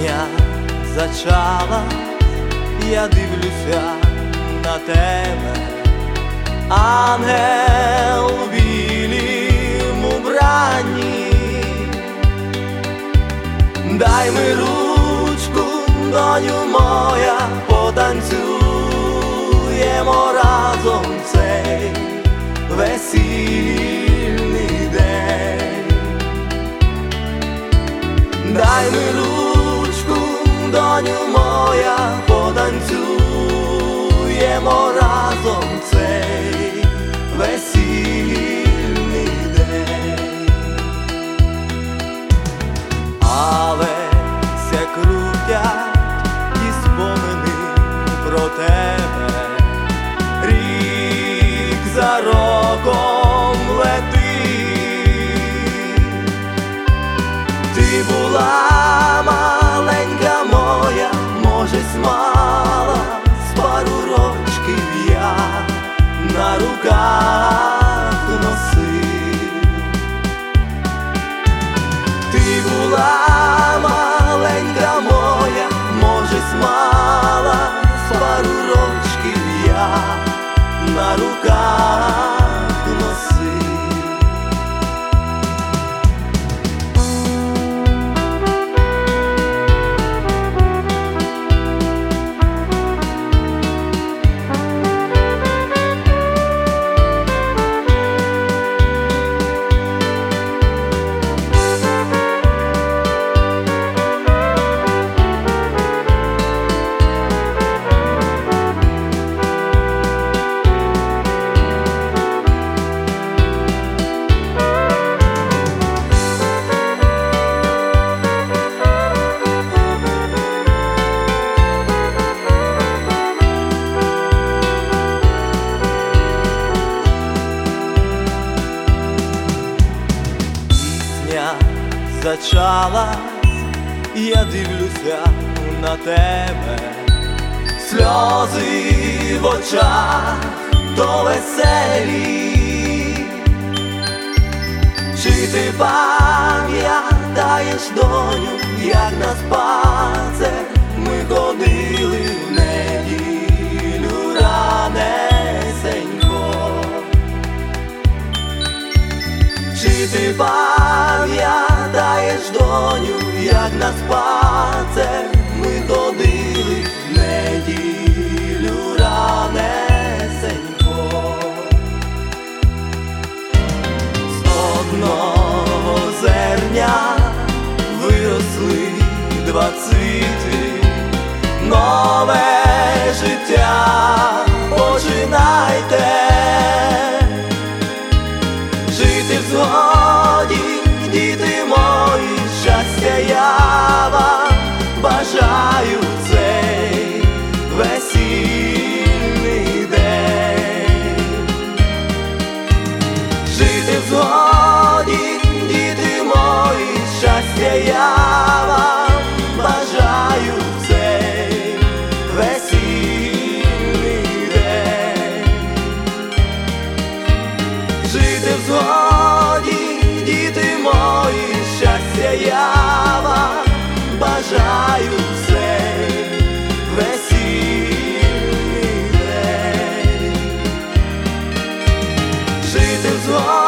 Пісня зачала, я дивлюся на тебе, ангел у білім убранні. Дай ми ручку, доню моя, потанцюємо разом цей весільний день. Дай ми ручку, доню моя, потанцюємо разом цей весільний день. Але ся крутять і спомини про тебе, рік за роком летить. Ти була маленька моя, може, мала з пару рочків я на руках носив. Ти була маленька моя, може, мала з пару рочків я на руках носив. Зачалась, я дивлюся на тебе, сльози в очах то веселі. Чи ти пам'ятаєш, доню, як на спацер ми ходили в неділю ранесенько? Чи ти пам'ятаєш, доню, як на спацер ми ходили в неділю ранесенько? З одного зерня виросли два цвіти, нове життя починайте. Жити в згоді, діти мої, щастя я вам бажаю цей весільний день. Жити в згоді, діти мої, щастя я вам бажаю цей весільний день. Жити в згоді, діти мої, щастя я вам бажаю цей весільний день. Жити в згоді.